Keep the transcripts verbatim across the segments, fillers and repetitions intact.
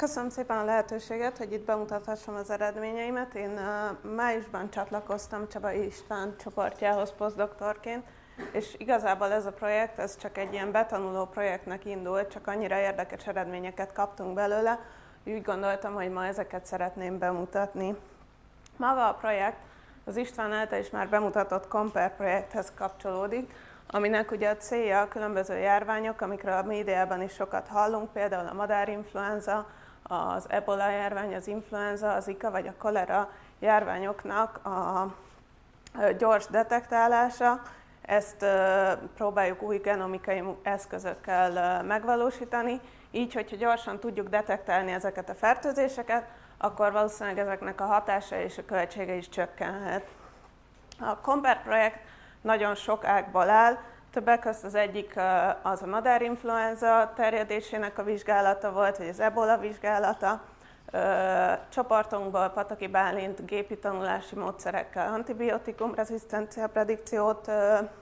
Köszönöm szépen a lehetőséget, hogy itt bemutathassam az eredményeimet. Én uh, májusban csatlakoztam Csabai István csoportjához posztdoktorként, és igazából ez a projekt, ez csak egy ilyen betanuló projektnek indult, csak annyira érdekes eredményeket kaptunk belőle, hogy úgy gondoltam, hogy ma ezeket szeretném bemutatni. Maga a projekt az István által is már bemutatott Compare projekthez kapcsolódik, aminek ugye a célja a különböző járványok, amikről a médiában is sokat hallunk, például a madárinfluenza, az ebola járvány, az influenza, az Zika vagy a kolera járványoknak a gyors detektálása. Ezt próbáljuk új genomikai eszközökkel megvalósítani, így, hogyha gyorsan tudjuk detektálni ezeket a fertőzéseket, akkor valószínűleg ezeknek a hatása és a költsége is csökkenhet. A Compare projekt nagyon sok ágból áll, többek között az egyik az a madárinfluenza terjedésének a vizsgálata volt, vagy az ebola vizsgálata. Csoportunkból Pataki Bálint gépi tanulási módszerekkel antibiotikum-rezisztencia predikciót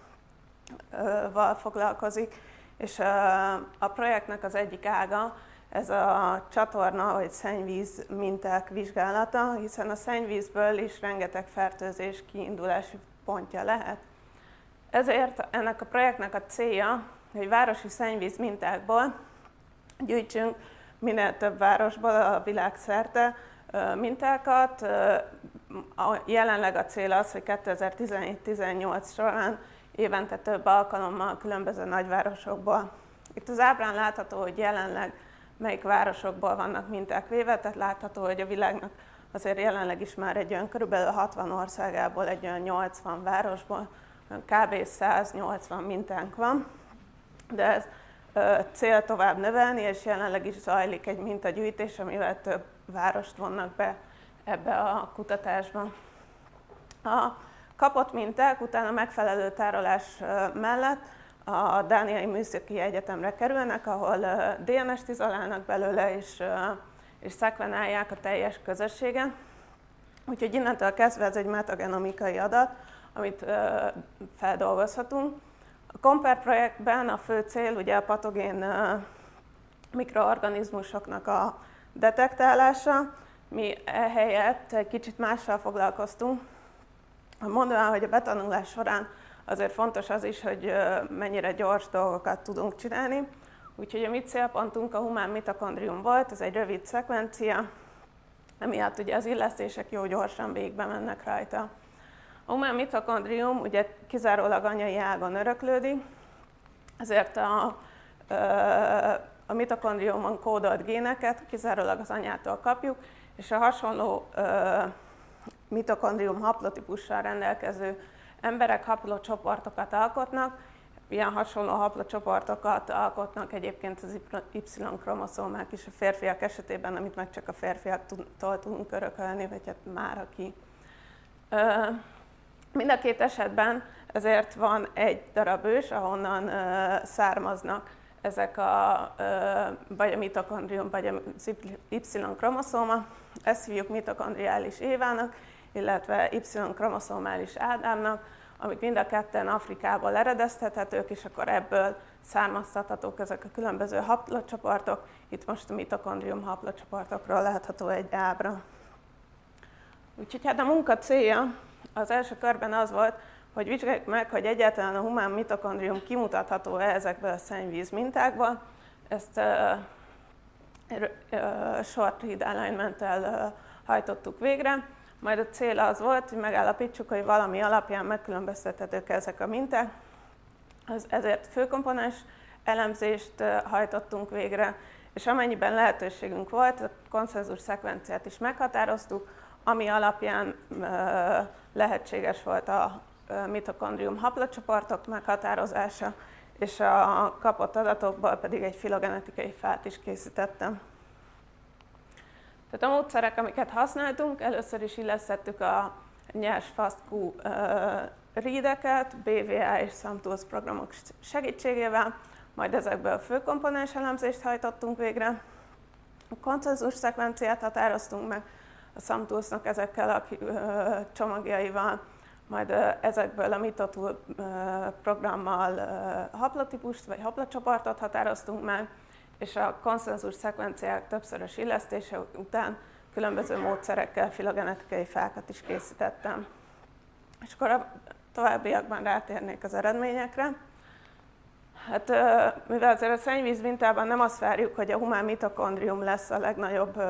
val foglalkozik, és a projektnek az egyik ága ez a csatorna vagy szennyvíz minták vizsgálata, hiszen a szennyvízből is rengeteg fertőzés kiindulási pontja lehet. Ezért ennek a projektnek a célja, hogy városi szennyvíz mintákból gyűjtsünk minél több városból a világ szerte mintákat. Jelenleg a cél az, hogy kétezer-tizenhét-tizennyolc során évente több alkalommal különböző nagyvárosokból. Itt az ábrán látható, hogy jelenleg melyik városokból vannak minták véve, tehát látható, hogy a világnak azért jelenleg is már egy olyan körülbelül hatvan országából, egy olyan nyolcvan városból, kb. száznyolcvan mintánk van, de ez ö, cél tovább növelni, és jelenleg is zajlik egy mintagyűjtés, amivel több várost vonnak be ebbe a kutatásba. A kapott minták utána megfelelő tárolás mellett a Dániai Műszaki Egyetemre kerülnek, ahol dé en est izolálnak belőle, és, és szekvenálják a teljes közösségen. Úgyhogy innentől kezdve ez egy metagenomikai adat, amit ö, feldolgozhatunk. A Compare projektben a fő cél ugye a patogén ö, mikroorganizmusoknak a detektálása. Mi ehelyett egy kicsit mással foglalkoztunk. Mondván, hogy a betanulás során azért fontos az is, hogy ö, mennyire gyors dolgokat tudunk csinálni. Úgyhogy a mi célpontunk a humán mitokondrium volt, ez egy rövid szekvencia, emiatt ugye az illesztések jó gyorsan végbe mennek rajta. A humán mitokondrium ugye kizárólag anyai ágon öröklődik, ezért a, a mitokondriumon kódolt géneket kizárólag az anyától kapjuk, és a hasonló mitokondrium haplotípussal rendelkező emberek haplocsoportokat alkotnak. Ilyen hasonló haplocsoportokat alkotnak egyébként az Y-kromoszómák is a férfiak esetében, amit meg csak a férfiaktól tudunk örökölni, vagy hát már aki. Mind a két esetben ezért van egy darab ős, ahonnan ö, származnak ezek a, ö, vagy a mitokondrium, vagy az Y-kromoszóma. Ezt hívjuk mitokondriális Évának, illetve Y-kromoszómális Ádámnak, amik mind a ketten Afrikából eredeztethetők, és akkor ebből származtathatók ezek a különböző haplocsoportok. Itt most a mitokondrium haplocsoportokról látható egy ábra. Úgyhogy hát a munka célja az első körben az volt, hogy vizsgáljuk meg, hogy egyáltalán a humán mitokondrium kimutatható-e ezekből a szennyvíz mintákból. Ezt uh, uh, short read alignment-tel uh, hajtottuk végre. Majd a cél az volt, hogy megállapítsuk, hogy valami alapján megkülönböztethetők ezek a minták. Ezért főkomponens elemzést uh, hajtottunk végre, és amennyiben lehetőségünk volt, a konszenzus szekvenciát is meghatároztuk, ami alapján uh, lehetséges volt a uh, mitokondrium haplocsoportok meghatározása, és a kapott adatokból pedig egy filogenetikai fát is készítettem. Tehát a módszerek, amiket használtunk, először is illesztettük a nyers FAST-Q uh, readeket bé vé á és SumTools programok segítségével, majd ezekből főkomponens elemzést hajtottunk végre. A konszenzus szekvenciát határoztunk meg a SumTools-nak ezekkel a csomagjaival, majd ezekből a Mitotool programmal haplotípust vagy haplocsoportot határoztunk meg, és a konszenzus szekvenciák többszörös illesztése után különböző módszerekkel filogenetikai fákat is készítettem. És akkor a továbbiakban rátérnék az eredményekre. Hát, mivel azért a szennyvíz mintában nem azt várjuk, hogy a humán mitokondrium lesz a legnagyobb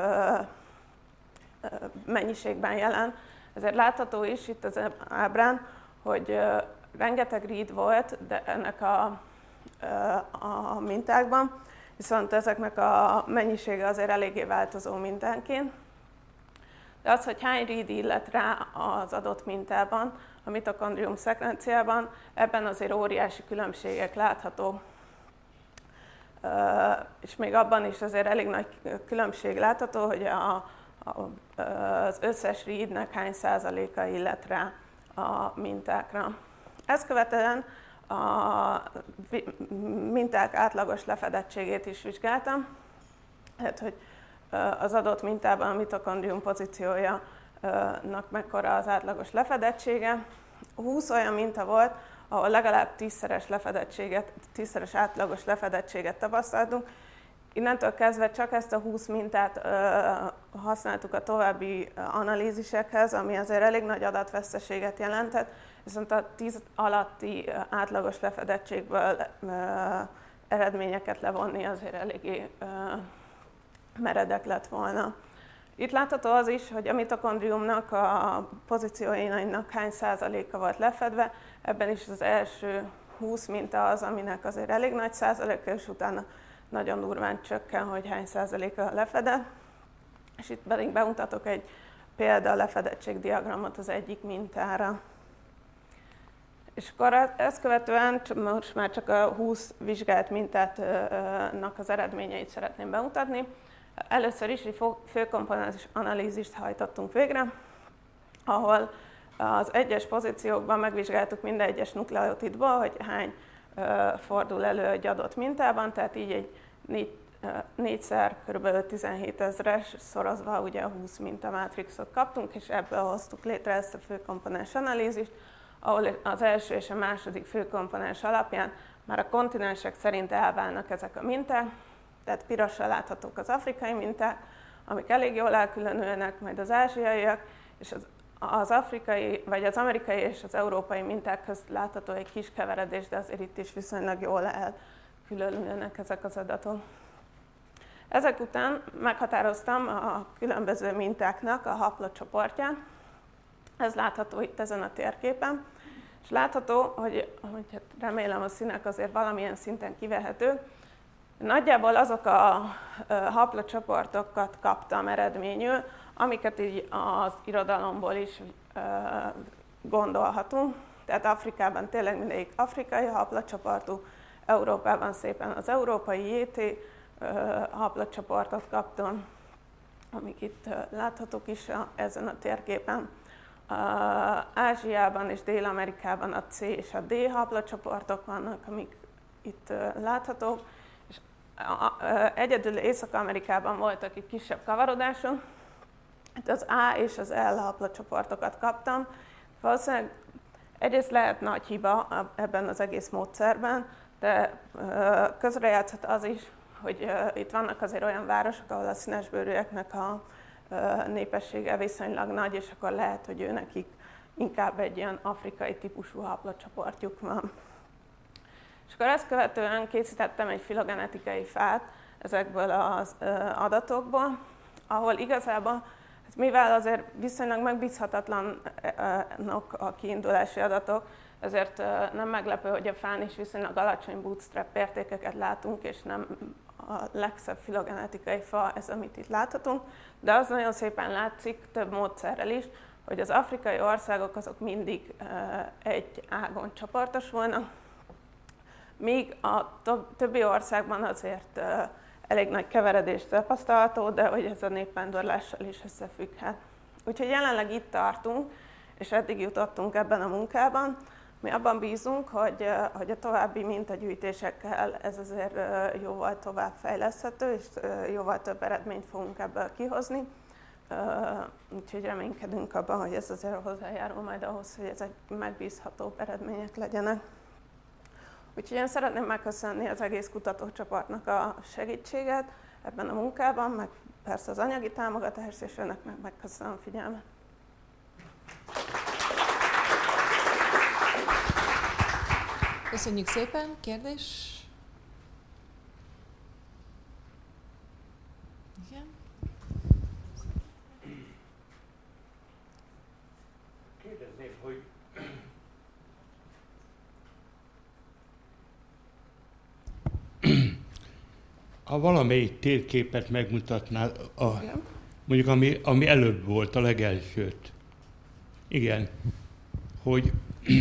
mennyiségben jelen, ezért látható is itt az ábrán, hogy rengeteg ríd volt de ennek a, a mintákban, viszont ezeknek a mennyisége azért eléggé változó mintánként. De az, hogy hány ríd illet rá az adott mintában, a mitokondrium szekvenciában, ebben azért óriási különbségek látható. És még abban is azért elég nagy különbség látható, hogy a, a, az összes rídnek hány százaléka illet rá a mintákra. Ezt követően a minták átlagos lefedettségét is vizsgáltam, tehát, hogy az adott mintában a mitokondrium pozíciójának mekkora az átlagos lefedettsége. húsz olyan minta volt, ahol legalább tízszeres lefedettséget, tízszeres átlagos lefedettséget tapasztaltunk. Innentől kezdve csak ezt a húsz mintát ö, használtuk a további analízisekhez, ami azért elég nagy adatveszteséget jelentett, viszont a tíz alatti átlagos lefedettségből ö, eredményeket levonni azért eléggé ö, meredek lett volna. Itt látható az is, hogy a mitokondriumnak a pozícióinak hány százaléka volt lefedve, ebben is az első húsz minta az, aminek azért elég nagy százaléka, és utána nagyon durván csökken, hogy hány százaléka lefedett. És itt pedig bemutatok egy példa lefedettségdiagramot az egyik mintára. És akkor ezt követően most már csak a húsz vizsgált mintának az eredményeit szeretném bemutatni. Először is egy főkomponens analízist hajtottunk végre, ahol az egyes pozíciókban megvizsgáltuk minden egyes nukleotidból, hogy hány fordul elő egy adott mintában, tehát így egy négy, négyszer kb. tizenhét ezres szorozva ugye a húsz mintamátrixot kaptunk, és ebből hoztuk létre ezt a főkomponens analízist, ahol az első és a második főkomponens alapján már a kontinensek szerint elválnak ezek a minták, tehát pirossal láthatók az afrikai minták, amik elég jól elkülönülnek, majd az ázsiaiak, és az, az afrikai, vagy az amerikai és az európai minták közt látható egy kis keveredés, de azért itt is viszonylag jól elkülönülnek ezek az adatok. Ezek után meghatároztam a különböző mintáknak a haplocsoportját. Ez látható itt ezen a térképen, és látható, hogy, hogy hát remélem a színek azért valamilyen szinten kivehetők. Nagyjából azok a haplocsoportokat kaptam eredményül, amiket így az irodalomból is gondolhatunk. Tehát Afrikában tényleg mindegyik afrikai haplocsoportú, Európában szépen az európai jé té haplocsoportot kaptam, amik itt láthatók is ezen a térképen. Ázsiában és Dél-Amerikában a C és a D haplocsoportok vannak, amik itt láthatók. Egyedül Észak-Amerikában voltak itt kisebb kavarodások. Itt az A és az L haplocsoportokat kaptam. Valószínűleg egyrészt lehet nagy hiba ebben az egész módszerben, de közrejátszott az is, hogy itt vannak azért olyan városok, ahol a színesbőrűeknek a népessége viszonylag nagy, és akkor lehet, hogy ő nekik inkább egy ilyen afrikai típusú haplocsoportjuk van. És akkor ezt követően készítettem egy filogenetikai fát ezekből az adatokból, ahol igazából, mivel azért viszonylag megbízhatatlanok a kiindulási adatok, ezért nem meglepő, hogy a fán is viszonylag alacsony bootstrap értékeket látunk, és nem a legszebb filogenetikai fa ez, amit itt láthatunk, de az nagyon szépen látszik több módszerrel is, hogy az afrikai országok azok mindig egy ágon csoportosulnak, míg a többi országban azért elég nagy keveredés tapasztalható, de hogy ez a népvándorlással is összefügghet. Úgyhogy jelenleg itt tartunk, és eddig jutottunk ebben a munkában. Mi abban bízunk, hogy, hogy a további mintagyűjtésekkel ez azért jóval tovább fejleszthető, és jóval több eredményt fogunk ebből kihozni. Úgyhogy reménykedünk abban, hogy ez azért hozzájárul majd ahhoz, hogy ezek megbízhatóbb eredmények legyenek. Úgyhogy én szeretném megköszönni az egész kutatócsoportnak a segítséget ebben a munkában, meg persze az anyagi támogatást, és önnek meg megköszönöm a figyelmet. Köszönjük szépen. Kérdés? Igen? Kérdezném, hogy ha valamelyik térképet megmutatnál, a, mondjuk ami, ami előbb volt, a legelsőt. Igen, hogy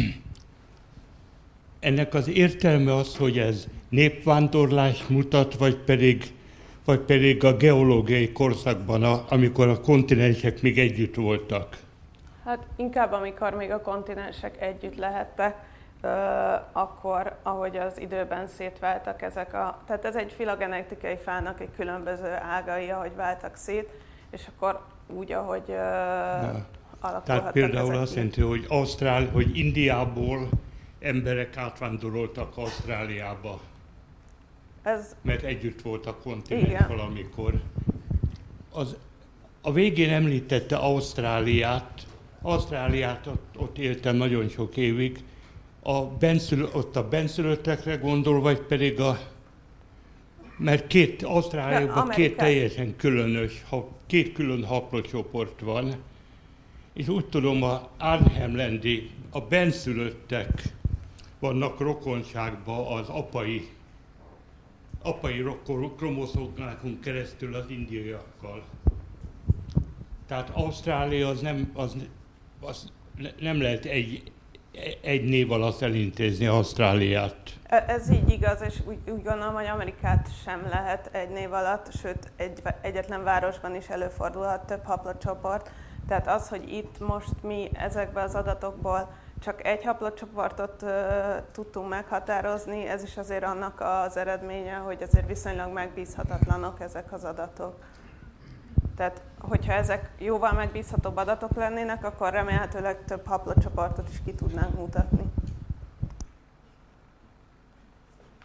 ennek az értelme az, hogy ez népvándorlás mutat, vagy pedig, vagy pedig a geológiai korszakban, a, amikor a kontinensek még együtt voltak? Hát inkább amikor még a kontinensek együtt lehettek, akkor, ahogy az időben szétváltak ezek a... Tehát ez egy filogenetikai fának egy különböző ágai, ahogy váltak szét, és akkor úgy, ahogy uh, alakulhattak. Tehát például azt jelenti, hogy, Ausztrál, hogy Indiából emberek átvándoroltak Ausztráliába, ez... mert együtt volt a kontinens Igen. valamikor. Az, a végén említette Ausztráliát. Ausztráliát ott, ott éltem nagyon sok évig. A benszülő, ott a benszülöttekre gondol, vagy pedig a... Mert két, Ausztráliában két teljesen különös, két külön haplocsoport van, és úgy tudom, a Arnhem-Landi, a benszülöttek vannak rokonságban az apai, apai kromoszómákon keresztül az indiaiakkal. Tehát Ausztrália az nem, az, az nem lehet egy, egy név alatt elintézni Ausztráliát. Ez így igaz, és úgy, úgy gondolom, hogy Amerikát sem lehet egy név alatt, sőt egy, egyetlen városban is előfordulhat több haplocsoport. Tehát az, hogy itt most mi ezekben az adatokból csak egy haplocsoportot uh, tudtunk meghatározni, ez is azért annak az eredménye, hogy azért viszonylag megbízhatatlanok ezek az adatok. Tehát, hogyha ezek jóval megbízhatóbb adatok lennének, akkor remélhetőleg több haplocsoportot is ki tudnánk mutatni.